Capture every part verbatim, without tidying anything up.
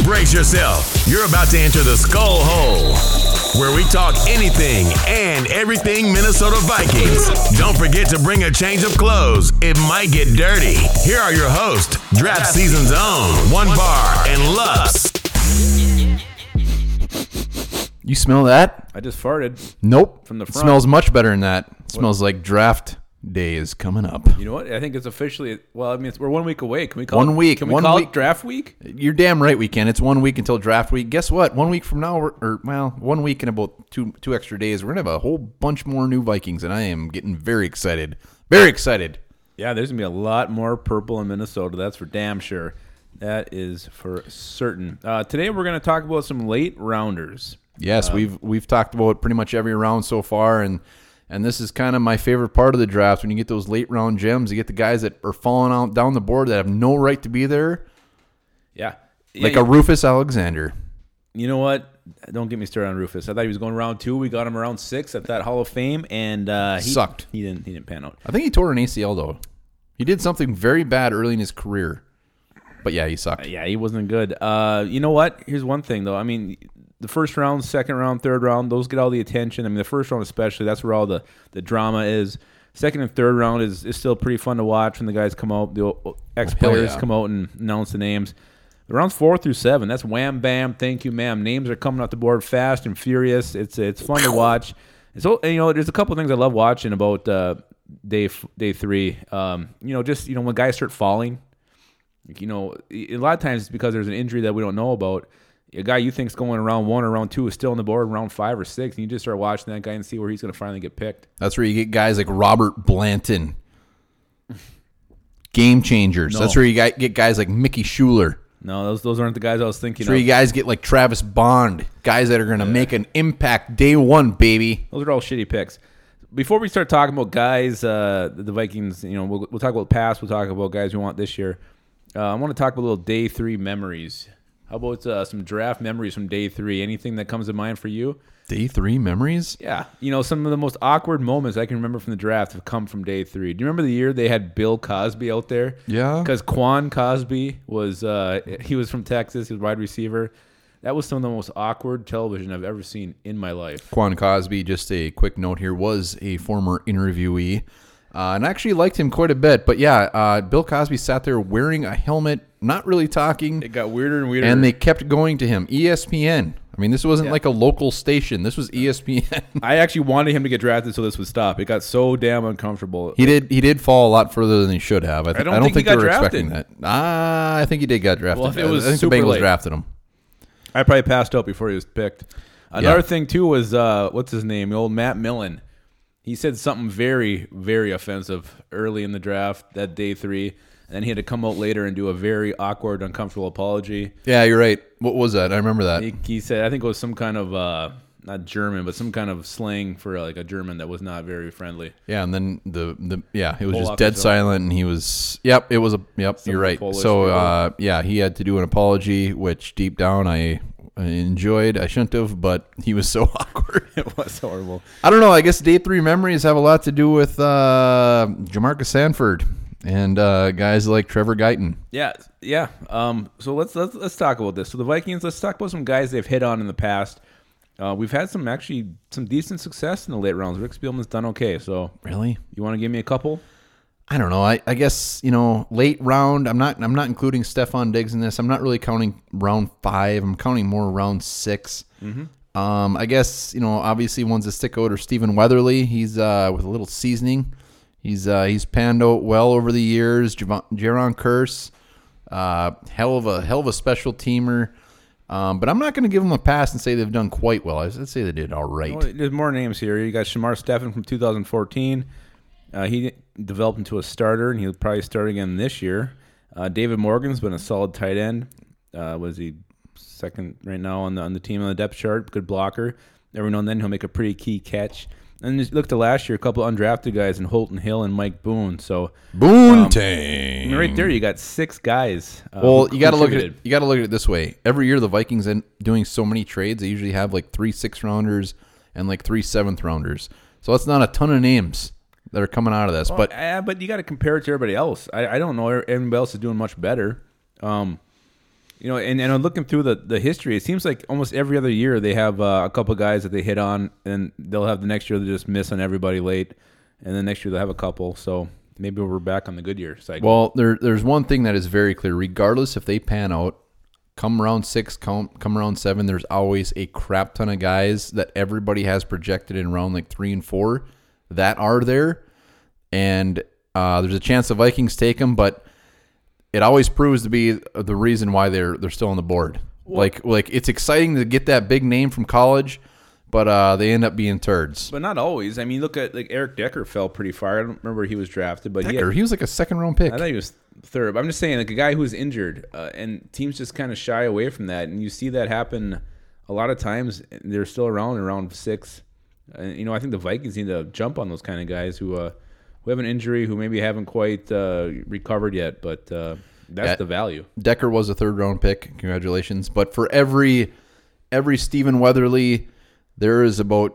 Brace yourself. You're about to enter the Skull Hole, where we talk anything and everything Minnesota Vikings. Don't forget to bring a change of clothes. It might get dirty. Here are your hosts, Draft Season's own, One Bar and Lux. You smell that? I just farted. Nope. From the It front. smells much better than that. It smells like draft day is coming up. You know what? I think it's officially. Well, I mean, it's, we're one week away. Can we call One it, week. Can we One call week. it draft week? You're damn right we can. It's one week until draft week. Guess what? One week from now, we're, or well, one week and about two two extra days, we're gonna have a whole bunch more new Vikings, and I am getting very excited. Very excited. Yeah, there's gonna be a lot more purple in Minnesota. That's for damn sure. That is for certain. Uh, today we're gonna talk about some late rounders. Yes, we've we've talked about pretty much every round so far, and and this is kind of my favorite part of the draft when you get those late round gems. You get the guys that are falling out down the board that have no right to be there, Yeah, like yeah, a Rufus Alexander. You know what? Don't get me started on Rufus. I thought he was going round two. We got him around six at that Hall of Fame, and uh, he Sucked. He didn't. He didn't pan out. I think he tore an A C L though. He did something very bad early in his career, but yeah, he sucked. Yeah, he wasn't good. Uh, you know what? Here's one thing though. I mean, the first round, second round, third round, those get all the attention. I mean, the first round especially, that's where all the, the drama is. Second and third round is, is still pretty fun to watch when the guys come out, the ex-players yeah. come out and announce the names. The rounds four through seven, that's wham, bam, thank you, ma'am. Names are coming off the board fast and furious. It's it's fun to watch. And so, and, you know, there's a couple things I love watching about uh, day day three. Um, you know, just, you know, when guys start falling, you know, a lot of times it's because there's an injury that we don't know about. A guy you think's going around one or round two is still on the board in round five or six, and you just start watching that guy and see where he's going to finally get picked. That's where you get guys like Robert Blanton, game changers. No. That's where you got, get guys like Mickey Schuler. No, those those aren't the guys I was thinking That's where of. you guys get like Travis Bond, guys that are going to make an impact day one, baby. Those are all shitty picks. Before we start talking about guys, uh, the Vikings, you know, we'll, we'll talk about past. We'll talk about guys we want this year. Uh, I want to talk about little day three memories. How about uh, some draft memories from day three? Anything that comes to mind for you? Day three memories? Yeah. You know, some of the most awkward moments I can remember from the draft have come from day three. Do you remember the year they had Bill Cosby out there? Yeah. Because Quan Cosby was, uh, he was from Texas. He was a wide receiver. That was some of the most awkward television I've ever seen in my life. Quan Cosby, just a quick note here, was a former interviewee. Uh, and I actually liked him quite a bit. But yeah, uh, Bill Cosby sat there wearing a helmet, not really talking. It got weirder and weirder. And they kept going to him. E S P N. I mean, this wasn't Yeah. like a local station. This was E S P N. I actually wanted him to get drafted so this would stop. It got so damn uncomfortable. He did. He did fall a lot further than he should have. I, th- I don't I don't think think, he they got were drafted. expecting that. Ah, I think he did get drafted. Well, if it was I think the super Bengals late. drafted him. I probably passed out before he was picked. Another Yeah. thing, too, was, uh, what's his name? The old Matt Millen. He said something very, very offensive early in the draft, that day three. And then he had to come out later and do a very awkward, uncomfortable apology. Yeah, you're right. What was that? I remember that. He, he said, I think it was some kind of, uh, not German, but some kind of slang for like a German that was not very friendly. Yeah, and then the the yeah, it was Pull just off dead his own. silent, and he was yep, it was a yep. Some you're right. Polish So people. uh, yeah, he had to do an apology, which deep down I, I enjoyed. I shouldn't have, but he was so awkward. It was horrible. I don't know. I guess day three memories have a lot to do with uh, Jamarcus Sanford and uh, guys like Trevor Guyton. Yeah, yeah. Um, so let's let's let's talk about this. So the Vikings, let's talk about some guys they've hit on in the past. Uh, we've had some actually some decent success in the late rounds. Rick Spielman's done okay. So Really? you want to give me a couple? I don't know. I, I guess, you know, late round, I'm not I'm not including Stephon Diggs in this. I'm not really counting round five. I'm counting more round six. Mm-hmm. Um, I guess, you know, obviously ones that stick out are Stephen Weatherly. He's uh, with a little seasoning. He's uh, he's panned out well over the years. Javon, Jaron Curse, uh, hell of a hell of a special teamer. Um, but I'm not going to give them a pass and say they've done quite well. I'd say they did all right. Well, there's more names here. You got Shamar Stephen from two thousand fourteen. Uh, he developed into a starter, and he'll probably start again this year. Uh, David Morgan's been a solid tight end. Uh, was he second right now on the on the team on the depth chart? Good blocker. Every now and then he'll make a pretty key catch. And just look to last year, a couple of undrafted guys in Holton Hill and Mike Boone. So Boone um, Tang. I mean, right there, you got six guys. Uh, Well, who you got to look at it. contributed. You got to look at it this way. Every year, the Vikings end doing so many trades. They usually have like three six rounders and like three seventh rounders. So that's not a ton of names that are coming out of this. Well, but uh, but you got to compare it to everybody else. I, I don't know. Everybody else is doing much better. Um, You know, and, and I'm looking through the, the history. It seems like almost every other year they have uh, a couple guys that they hit on, and they'll have the next year they just miss on everybody late, and then next year they'll have a couple. So maybe we're back on the good year cycle. Well, there there's one thing that is very clear. Regardless if they pan out, come round six, come come around seven, there's always a crap ton of guys that everybody has projected in round like three and four that are there, and uh, there's a chance the Vikings take them, but it always proves to be the reason why they're they're still on the board. Well, like like it's exciting to get that big name from college, but uh, they end up being turds. But not always. I mean, look at like Eric Decker fell pretty far. I don't remember he was drafted, but Decker, he, had, he was like a second round pick. I thought he was third. But I'm just saying, like a guy who was injured, uh, and teams just kind of shy away from that, and you see that happen a lot of times. They're still around in round six. And you know, I think the Vikings need to jump on those kind of guys who. Uh, We have an injury who maybe haven't quite uh, recovered yet, but uh, that's yeah, the value. Decker was a third-round pick. Congratulations. But for every every Stephen Weatherly, there is about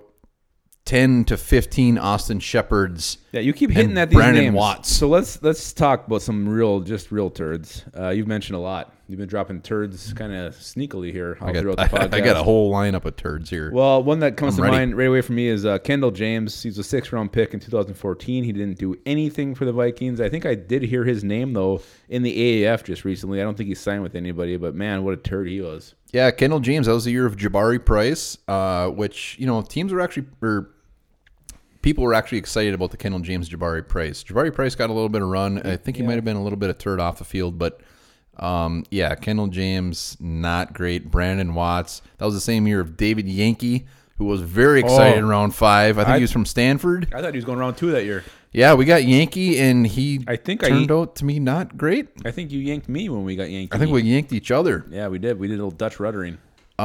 ten to fifteen Austin Shepherds. Yeah, you keep hitting at these Brandon names. Watts. So let's let's talk about some real, just real turds. Uh, you've mentioned a lot. You've been dropping turds kind of sneakily here all I got, throughout the I, podcast. I got a whole lineup of turds here. Well, one that comes I'm to ready. mind right away for me is uh, Kendall James. He's a sixth-round pick in two thousand fourteen. He didn't do anything for the Vikings. I think I did hear his name, though, in the A A F just recently. I don't think he signed with anybody, but, man, what a turd he was. Yeah, Kendall James, that was the year of Jabari Price, uh, which, you know, teams were actually or people were actually excited about the Kendall James Jabari Price. Jabari Price got a little bit of run. I think he Yeah. might have been a little bit of turd off the field, but um, yeah, Kendall James, not great. Brandon Watts, that was the same year of David Yankee, who was very excited Oh. in round five. I think I- he was from Stanford. I thought he was going round two that year. Yeah, we got Yankee, and he I think I turned y- out to me not great. I think you yanked me when we got yanked. I think we yanked each other. Yeah, we did. We did a little Dutch ruddering.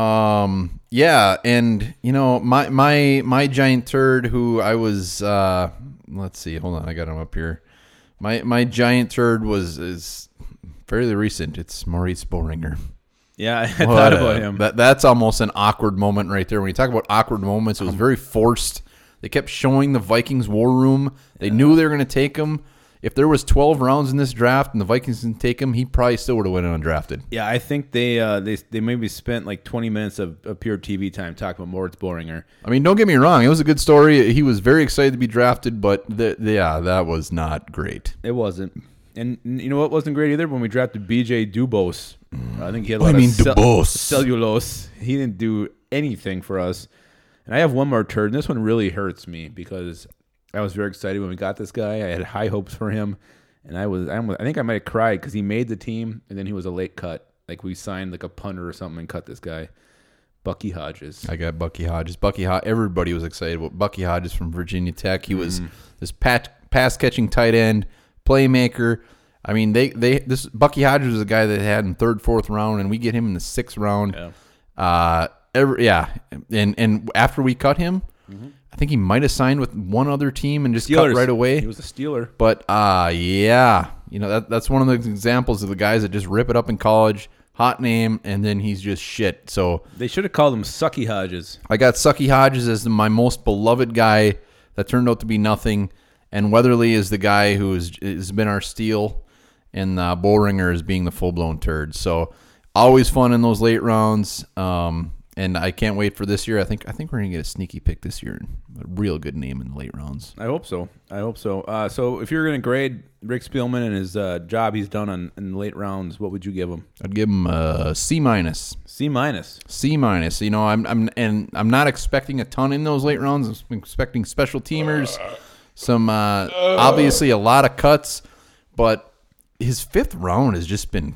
Um. Yeah, and you know my my my giant turd, who I was. Uh, let's see. Hold on, I got him up here. My my giant turd was is fairly recent. It's Maurice Boehringer. Yeah, I What thought a- about him. That that's almost an awkward moment right there. When you talk about awkward moments, it was very forced. They kept showing the Vikings war room. They knew they were going to take him. If there was twelve rounds in this draft and the Vikings didn't take him, he probably still would have went undrafted. Yeah, I think they uh, they they maybe spent like twenty minutes of, of pure T V time talking about Moritz Boehringer. I mean, don't get me wrong. It was a good story. He was very excited to be drafted, but the, the, yeah, that was not great. It wasn't. And you know what wasn't great either? When we drafted B J Dubose. I think he had a What lot do you of mean, Dubose? cellulose. He didn't do anything for us. And I have one more turd, and this one really hurts me because I was very excited when we got this guy. I had high hopes for him. And I was, I almost- I think I might have cried because he made the team, and then he was a late cut. Like we signed like a punter or something and cut this guy, Bucky Hodges. I got Bucky Hodges. Bucky Hodges. Everybody was excited about Bucky Hodges from Virginia Tech. He was this pat, pass-catching tight end, playmaker. I mean, they they this Bucky Hodges was a guy that had in third, fourth round, and we get him in the sixth round. Yeah. Uh, every, yeah, and and after we cut him, I think he might have signed with one other team and just Steelers. cut right away. He was a Steeler. But uh, yeah, you know that that's one of the examples of the guys that just rip it up in college, hot name, and then he's just shit. So They should have called him Sucky Hodges. I got Sucky Hodges as my most beloved guy that turned out to be nothing, and Weatherly is the guy who has has been our steal, and uh, Boehringer is being the full blown turd. So always fun in those late rounds. Um, And I can't wait for this year. I think I think we're gonna get a sneaky pick this year. A real good name in the late rounds. I hope so. I hope so. Uh, so if you're going to grade Rick Spielman and his uh, job he's done on in the late rounds, what would you give him? I'd give him a C minus. C minus. C minus. You know, I'm I'm and I'm not expecting a ton in those late rounds. I'm expecting special teamers, some uh, obviously a lot of cuts, but his fifth round has just been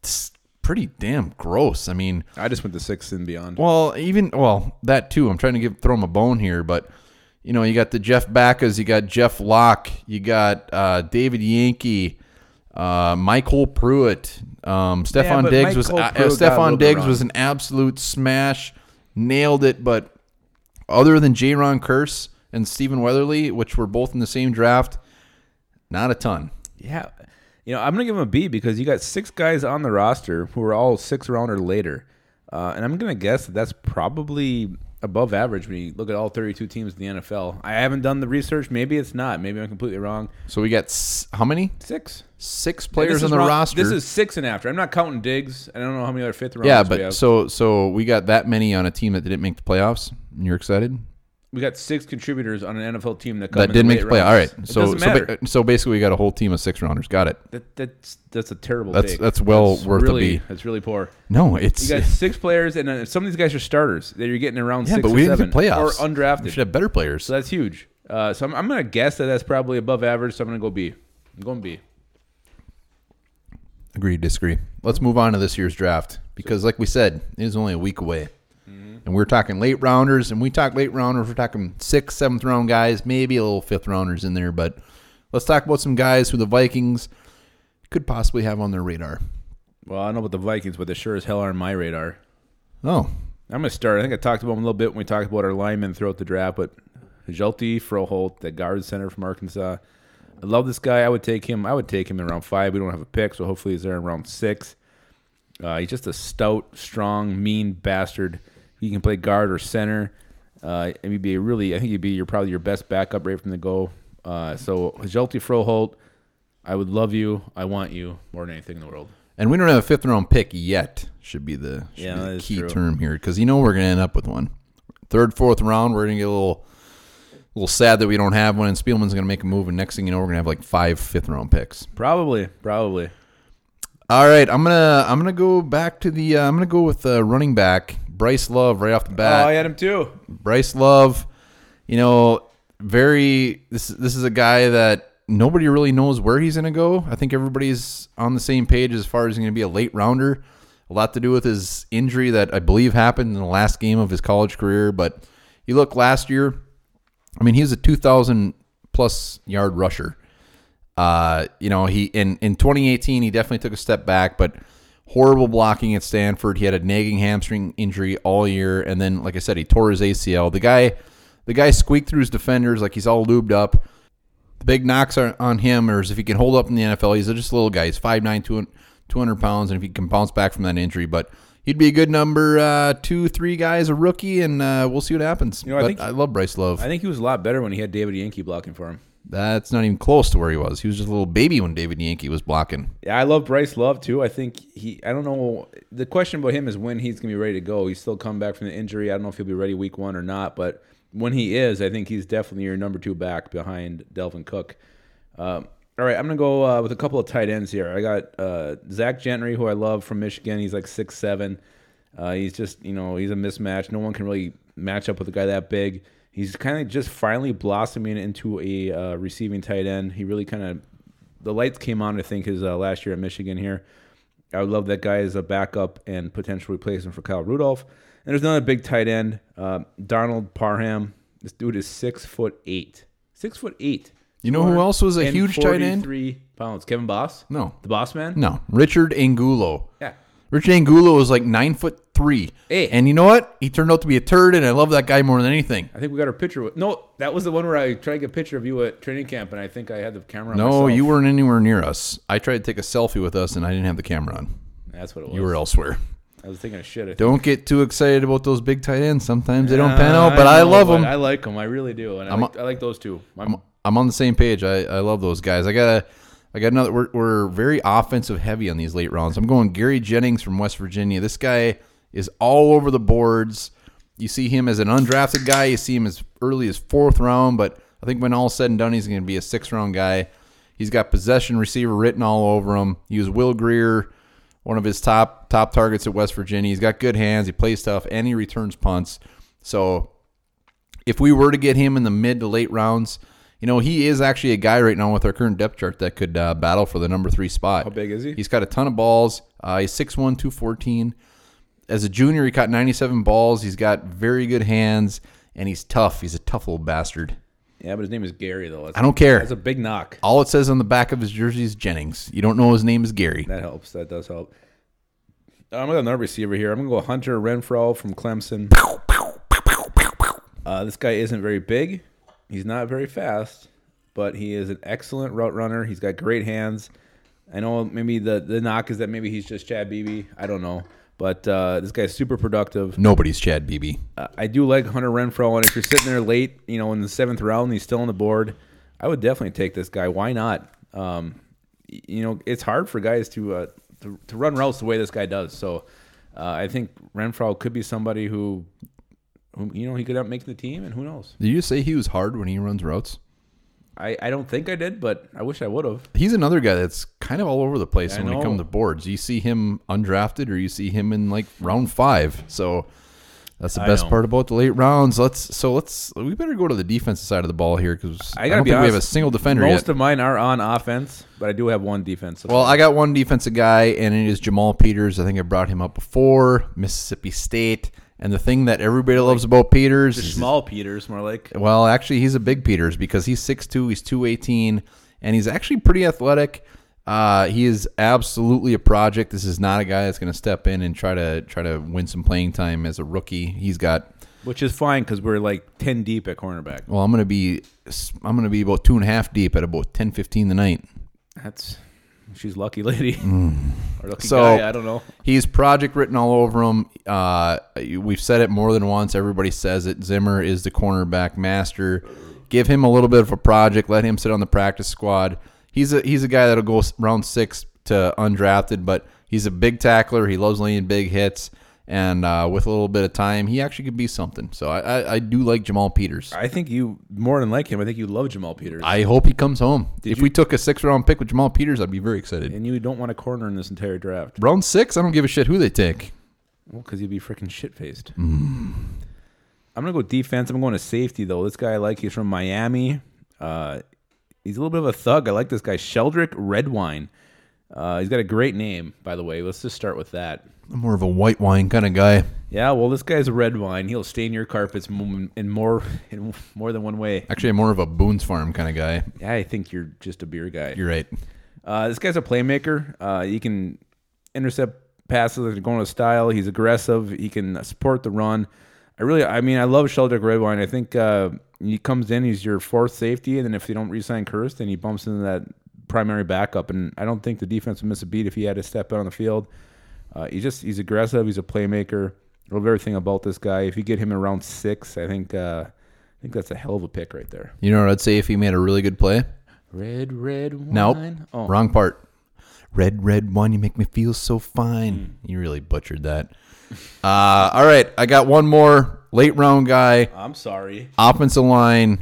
pretty damn gross. I mean, I just went to six and beyond. well, even well that too. I'm trying to give throw him a bone here, but you know, you got the Jeff Backas, you got Jeff Locke, you got uh, David Yankee, uh, Michael Pruitt, um, Stephon but Diggs was Michael uh, Pruitt got a Stephon little bit Diggs wrong. was an absolute smash, nailed it. But other than Jaron Kearse and Stephen Weatherly, which were both in the same draft, not a ton. Yeah. You know, I'm going to give him a B because you got six guys on the roster who are all six round or later. Uh, and I'm going to guess that that's probably above average when you look at all thirty-two teams in the N F L. I haven't done the research. Maybe it's not. Maybe I'm completely wrong. So we got s- how many? Six. Six And players this on is the wrong- roster. This is six and after. I'm not counting Diggs. I don't know how many other fifth rounders yeah, we but have. so so we got that many on a team that didn't make the playoffs. And you're excited? We got six contributors on an N F L team that come That in didn't the make the late playoffs. All right. rounds. It So doesn't so, matter. ba- so basically we got a whole team of six rounders. Got it. That, that's that's a terrible That's take. that's well That's worth really, a B. That's really poor. No, it's You got six players, and uh, some of these guys are starters that you're getting around yeah, six but or we didn't seven get playoffs. or We undrafted. should have better players. So that's huge. Uh, so I'm, I'm going to guess that that's probably above average. So I'm going to go B. I'm going B. Agree, disagree. Let's move on to this year's draft because, like we said, it is only a week away. And we're talking late rounders, and we talk late rounders. We're talking sixth, seventh round guys, maybe a little fifth rounders in there. But let's talk about some guys who the Vikings could possibly have on their radar. Well, I don't know about the Vikings, but they sure as hell are on my radar. Oh, I'm going to start. I think I talked about them a little bit when we talked about our linemen throughout the draft, but Hjalte Froholt, the guard center from Arkansas. I love this guy. I would take him. I would take him in round five. We don't have a pick, so hopefully he's there in round six. Uh, he's just a stout, strong, mean bastard. He can play guard or center. Uh, and he'd be a really, I think he'd be your probably your best backup right from the go. Uh, so Hjalte Froholt, I would love you. I want you more than anything in the world. and we don't have a fifth round pick yet. Should be the, should Yeah, be that the is key true. term here because you know we're going to end up with one. Third, fourth round, we're going to get a little, a little sad that we don't have one, and Spielman's going to make a move, and next thing you know, we're going to have like five fifth round picks. Probably, probably. All right, I'm gonna I'm gonna go back to the uh, I'm gonna go with uh, running back Bryce Love right off the bat. Oh, I had him too. Bryce Love, you know, very this this is a guy that nobody really knows where he's gonna go. I think everybody's on the same page as far as he's gonna be a late rounder. A lot to do with his injury that I believe happened in the last game of his college career. But you look last year, I mean, he was a two thousand plus yard rusher. Uh, you know, he in, in twenty eighteen, he definitely took a step back, but horrible blocking at Stanford. He had a nagging hamstring injury all year. And then, like I said, he tore his A C L. The guy, the guy squeaked through his defenders like he's all lubed up. The big knocks are on him, or if he can hold up in the N F L, he's just a little guy. He's five nine, two hundred pounds, and if he can bounce back from that injury, but he'd be a good number uh, two, three guys, a rookie, and uh, we'll see what happens. You know, I but think- I love Bryce Love. I think he was a lot better when he had David Yankee blocking for him. That's not even close to where he was. He was just a little baby when David Yankee was blocking. Yeah, I love Bryce Love too. I think he. I don't know. The question about him is when he's gonna be ready to go. He's still coming back from the injury. I don't know if he'll be ready week one or not. But when he is, I think he's definitely your number two back behind Delvin Cook. Um, all right, I'm gonna go uh, with a couple of tight ends here. I got uh, Zach Gentry, who I love from Michigan. He's like six seven. Uh, he's just you know he's a mismatch. No one can really match up with a guy that big. He's kind of just finally blossoming into a uh, receiving tight end. He really kind of the lights came on. I think his uh, last year at Michigan here. I would love that guy as a backup and potential replacement for Kyle Rudolph. And there's another big tight end, uh, Donald Parham. This dude is six foot eight. Six foot eight. You know who else was a and huge tight end? forty-three pounds. Kevin Boss? No. The Boss Man? No. Richard Angulo. Yeah. Richard Angulo was like nine foot three. Hey. And you know what? He turned out to be a turd, and I love that guy more than anything. I think we got our picture. With, no, that was the one where I tried to get a picture of you at training camp, and I think I had the camera on No, myself. you weren't anywhere near us. I tried to take a selfie with us, and I didn't have the camera on. That's what it was. You were elsewhere. I was thinking of shit. I think. Don't get too excited about those big tight ends. Sometimes they don't Uh, pan out, but I, know, love but them. I like them. I really do, and I I'm like, I like those two. I'm, I'm on the same page. I, I love those guys. I got a, I got another. We're, we're very offensive heavy on these late rounds. I'm going Gary Jennings from West Virginia. This guy is all over the boards. You see him as an undrafted guy. You see him as early as fourth round, but I think when all's said and done, he's going to be a sixth round guy. He's got possession receiver written all over him. He was Will Greer, one of his top top targets at West Virginia. He's got good hands. He plays tough, and he returns punts. So if we were to get him in the mid to late rounds, you know, he is actually a guy right now with our current depth chart that could uh, battle for the number three spot. How big is he? He's got a ton of balls. Uh, he's six one, two fourteen. As a junior, he caught ninety-seven balls. He's got very good hands, and he's tough. He's a tough little bastard. Yeah, but his name is Gary, though. That's, I don't care. That's a big knock. All it says on the back of his jersey is Jennings. You don't know his name is Gary. That helps. That does help. I'm going to go another receiver here. I'm going to go Hunter Renfro from Clemson. Uh, this guy isn't very big. He's not very fast, but he is an excellent route runner. He's got great hands. I know maybe the, the knock is that maybe he's just Chad Beebe. I don't know. But uh, this guy's super productive. Nobody's Chad Beebe. Uh, I do like Hunter Renfrow, and if you're sitting there late, you know, in the seventh round, and he's still on the board, I would definitely take this guy. Why not? Um, you know, it's hard for guys to, uh, to to run routes the way this guy does. So uh, I think Renfrow could be somebody who, who, you know, he could end up making the team, and who knows? Did you say he was hard when he runs routes? I, I don't think I did, but I wish I would have. He's another guy that's kind of all over the place I when know. it comes to boards. You see him undrafted or you see him in like round five. So that's the I best know. part about the late rounds. Let's so let's we better go to the defensive side of the ball here because I, I gotta don't be think we honest, have a single defender Most yet. of mine are on offense, but I do have one defense. Well, I got one defensive guy, and it is Jamal Peters. I think I brought him up before. Mississippi State. And the thing that everybody loves about Peters Just is small Peters, more like. well, actually, he's a big Peters because he's six two, he's two eighteen, and he's actually pretty athletic. Uh, he is absolutely a project. This is not a guy that's going to step in and try to try to win some playing time as a rookie. He's got Which is fine because we're like ten deep at cornerback. well, I'm going to be I'm going to be about two and a half deep at about ten fifteen tonight. That's she's lucky lady or lucky So- guy. I don't know. He's project written all over him. Uh, we've said it more than once. Everybody says it. Zimmer is the cornerback master. Give him a little bit of a project. Let him sit on the practice squad. He's a he's a guy that'll go round six to undrafted, but he's a big tackler. He loves laying big hits, and uh, with a little bit of time, he actually could be something. So I, I, I do like Jamal Peters. I think you more than like him. I think you love Jamal Peters, I hope he comes home. Did if you- we took a six round pick with Jamal Peters, I'd be very excited. and you don't want a corner in this entire draft. Round six, I don't give a shit who they take. Well, because you'd be freaking shit faced. Mm. I'm gonna go defense. I'm going to safety though. This guy I like. He's from Miami. Uh, he's a little bit of a thug. I like this guy, Sheldrick Redwine. Uh, he's got a great name, by the way. Let's just start with that. I'm more of a white wine kind of guy. Yeah, well, this guy's a red wine. He'll stain your carpets m- in more in more than one way. Actually, I'm more of a Boone's Farm kind of guy. Yeah, I think you're just a beer guy. You're right. Uh, this guy's a playmaker. Uh, he can intercept passes that are going to style. He's aggressive. He can support the run. I really, I mean, I love Sheldrick Redwine. I think uh, he comes in, he's your fourth safety, and then if they don't re-sign Kurst, then he bumps into that primary backup. And I don't think the defense would miss a beat if he had to step out on the field. Uh, he's just he's aggressive. He's a playmaker. I love everything about this guy. If you get him in round six, I think uh, I think that's a hell of a pick right there. You know what I'd say if he made a really good play? Red, red wine. Nope. Oh. Wrong part. Red, red wine, you make me feel so fine. Mm. You really butchered that. Uh, all right, I got one more late round guy. I'm sorry. Offensive line,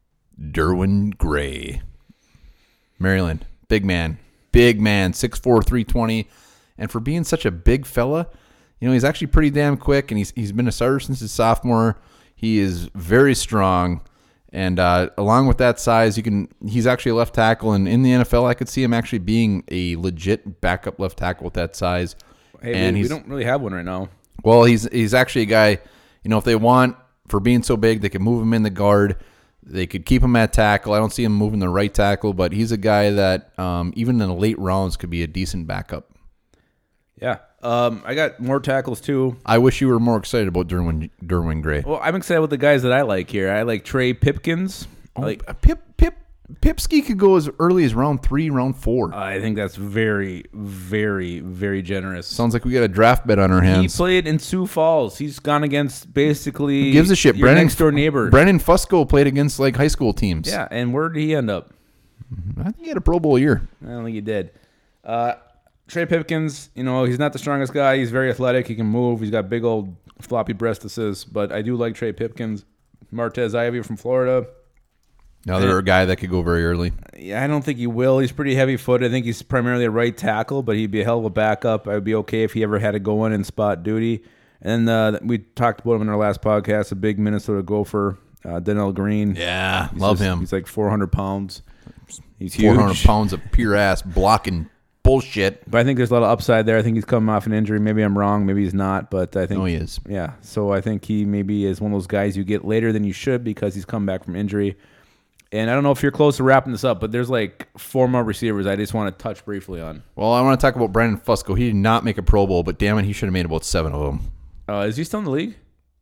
Derwin Gray. Maryland, big man. Big man, six four, three twenty. And for being such a big fella, you know, he's actually pretty damn quick, and he's he's been a starter since his sophomore. He is very strong. And uh, along with that size, you can he's actually a left tackle, and in the N F L, I could see him actually being a legit backup left tackle with that size. Hey, and we, he's we don't really have one right now. well, he's he's actually a guy. You know, if they want for being so big, they can move him in the guard. They could keep him at tackle. I don't see him moving the right tackle, but he's a guy that um, even in the late rounds could be a decent backup. Yeah. Um, I got more tackles too. I wish you were more excited about Derwin Derwin Gray. Well, I'm excited with the guys that I like here. I like Trey Pipkins. I Oh, like. Pip Pip Pipsky could go as early as round three, round four. I think that's very, very, very generous. Sounds like we got a draft bet on our He hands. played in Sioux Falls. He's gone against basically Who gives a shit? your Brennan next door neighbor. Brennan Fusco played against like high school teams. Yeah, and where did he end up? I think he had a Pro Bowl year. I don't think he did. Uh, Trey Pipkins, you know, he's not the strongest guy. He's very athletic. He can move. He's got big old floppy breastises. But I do like Trey Pipkins. Martez Ivy from Florida. Another guy that could go very early. Yeah, I don't think he will. He's pretty heavy footed. I think he's primarily a right tackle, but he'd be a hell of a backup. I would be okay if he ever had to go in and spot duty. And then uh, we talked about him in our last podcast, a big Minnesota Gopher, uh, Donnell Green. Yeah, He's love just- him. He's like four hundred pounds. He's huge. four hundred pounds of pure ass blocking bullshit. But I think there's a lot of upside there. I think he's coming off an injury. Maybe I'm wrong. Maybe he's not. But I think No, he is. Yeah. So I think he maybe is one of those guys you get later than you should because he's come back from injury. And I don't know if you're close to wrapping this up, but there's like four more receivers I just want to touch briefly on. Well, I want to talk about Brandon Fusco. He did not make a Pro Bowl, but damn it, he should have made about seven of them. Uh, is he still in the league?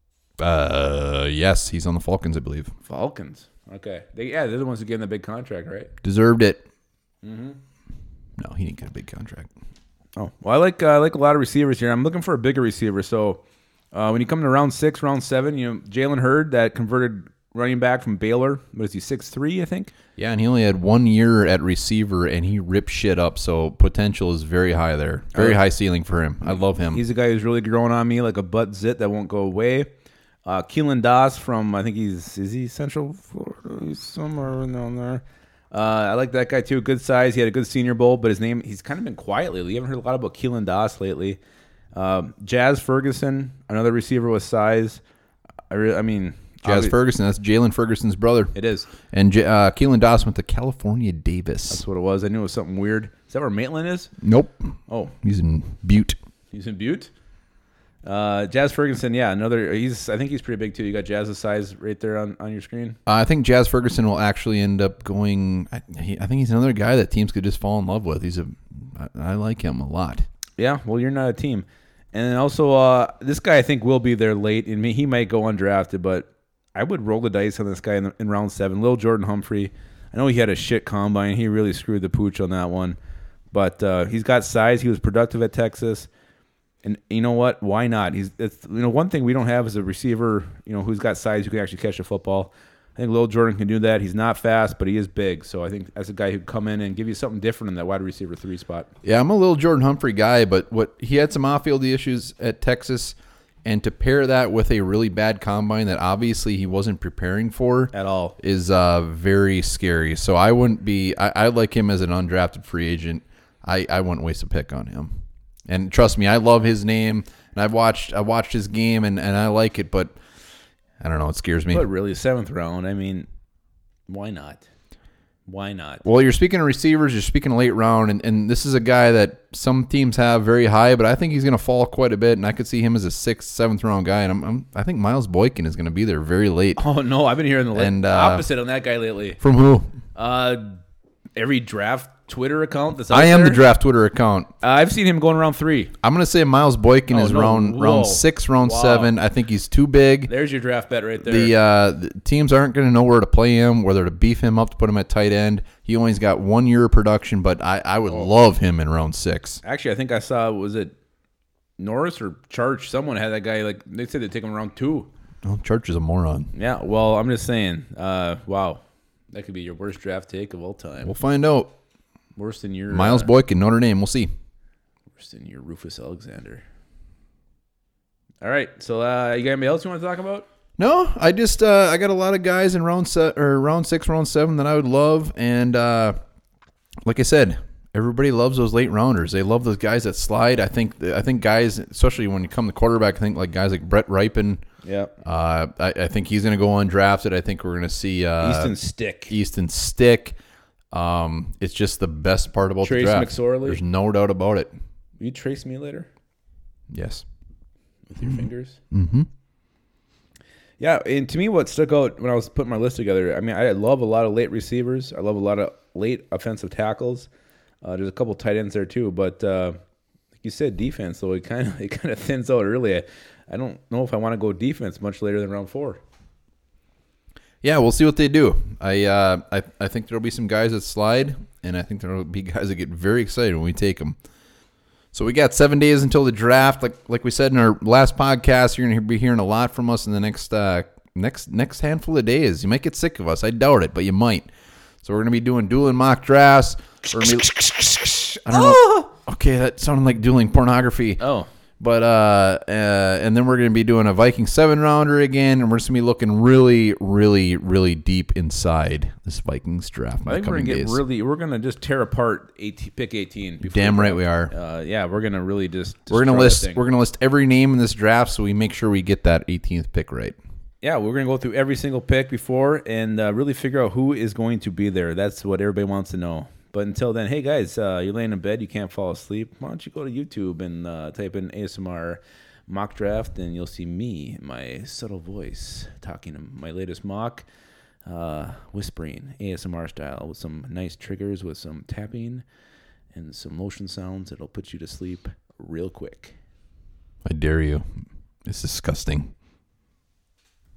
Uh, yes, he's on the Falcons, I believe. Falcons. Okay. They, yeah, they're the ones who gave him the big contract, right? Deserved it. Mm-hmm. No, he didn't get a big contract. Oh, well, I like uh, I like a lot of receivers here. I'm looking for a bigger receiver. So uh, when you come to round six, round seven, you know, Jalen Hurd, that converted running back from Baylor. What is he, six three, I think? Yeah, and he only had one year at receiver, and he ripped shit up. So potential is very high there. Very high ceiling for him. I love him. He's a guy who's really growing on me like a butt zit that won't go away. Uh, Keelan Doss from, I think he's, is he Central Florida? He's somewhere down there. Uh, I like that guy too. Good size. He had a good Senior Bowl, but his name, he's kind of been quiet lately. You haven't heard a lot about Keelan Doss lately. Um, Jazz Ferguson, another receiver with size. I, re- I mean, Jazz obvi- Ferguson, that's Jalen Ferguson's brother. It is. And J- uh, Keelan Doss went to California Davis. That's what it was. I knew it was something weird. Is that where Maitland is? Nope. Oh, He's in Butte. he's in Butte. Uh, Jazz Ferguson, yeah, another. He's. I think he's pretty big too. You got Jazz's size right there on, on your screen. Uh, I think Jazz Ferguson will actually end up going. I, he, I think he's another guy that teams could just fall in love with. He's a. I, I like him a lot. Yeah, well, you're not a team. And then also, uh, this guy I think will be there late. And he might go undrafted, but I would roll the dice on this guy in, the, in round seven. Lil Jordan Humphrey. I know he had a shit combine. He really screwed the pooch on that one. But uh, he's got size. He was productive at Texas. And you know what? Why not? He's it's, you know one thing we don't have is a receiver, you know, who's got size who can actually catch a football. I think Lil Jordan can do that. He's not fast, but he is big. So I think that's a guy who can come in and give you something different in that wide receiver three spot. Yeah, I'm a little Jordan Humphrey guy, but what he had some off-field issues at Texas, and to pair that with a really bad combine that obviously he wasn't preparing for At all. is uh, very scary. So I wouldn't be. I, I like him as an undrafted free agent. I, I wouldn't waste a pick on him. And trust me, I love his name, and I've watched I watched his game, and, and I like it, but I don't know, it scares me. But really, seventh round, I mean, why not? Why not? Well, you're speaking of receivers, you're speaking of late round, and, and this is a guy that some teams have very high, but I think he's going to fall quite a bit, and I could see him as a sixth, seventh round guy, and I'm, I'm I think Miles Boykin is going to be there very late. Oh, no, I've been hearing the And, and, uh, opposite on that guy lately. From who? Uh, every draft Twitter account that's out I am there, the draft Twitter account. Uh, I've seen him going around three. I'm going to say Miles Boykin Oh, is no. round Whoa. round six, round Wow. seven. I think he's too big. There's your draft bet right there. The, uh, the teams aren't going to know where to play him, whether to beef him up to put him at tight end. He only's got one year of production, but I, I would love him in round six. Actually, I think I saw, was it Norris or Church? Someone had that guy, like, they said they'd take him around two. Oh, Church is a moron. Yeah, well, I'm just saying, uh, wow. That could be your worst draft take of all time. We'll find out. Worse than your Miles uh, Boykin, Notre Dame. We'll see. Worse than your Rufus Alexander. All right, so uh, you got anybody else you want to talk about? No, I just uh, I got a lot of guys in round se- or round six, round seven that I would love, and uh, like I said, everybody loves those late rounders. They love those guys that slide. I think I think guys, especially when you come to quarterback, I think like guys like Brett Ripon. Yeah. Uh, I, I think he's going to go undrafted. I think we're going to see uh, Easton Stick. Easton Stick. Um, it's just the best part about Trace the draft. McSorley. There's no doubt about it. Will you trace me later Yes. with your fingers? Mm-hmm. Yeah, and to me, what stuck out when I was putting my list together, I mean, I love a lot of late receivers. I love a lot of late offensive tackles. Uh, there's a couple tight ends there too, but uh, like you said, defense. So it kind of it kind of thins out early. I, I don't know if I want to go defense much later than round four. Yeah, we'll see what they do. I uh, I I think there'll be some guys that slide, and I think there'll be guys that get very excited when we take them. So we got seven days until the draft. Like like we said in our last podcast, you're going to be hearing a lot from us in the next uh, next next handful of days. You might get sick of us. I doubt it, but you might. So we're going to be doing dueling mock drafts. We're gonna be, I don't know. Okay, that sounded like dueling pornography. Oh. But uh, uh, and then we're going to be doing a Viking seven rounder again, and we're just going to be looking really, really, really deep inside this Vikings draft. In I the think we're coming gonna get days. really. We're gonna just tear apart eighteen, pick eighteen. Before Damn we right draft. we are. Uh, yeah, we're gonna really just. We're gonna destroy that list. thing. We're gonna list every name in this draft, so we make sure we get that eighteenth pick right. Yeah, we're going to go through every single pick before and uh, really figure out who is going to be there. That's what everybody wants to know. But until then, hey, guys, uh, you're laying in bed, you can't fall asleep. Why don't you go to YouTube and uh, type in A S M R mock draft, and you'll see me, my subtle voice, talking my latest mock, uh, whispering A S M R style with some nice triggers, with some tapping and some motion sounds that'll put you to sleep real quick. I dare you. It's disgusting.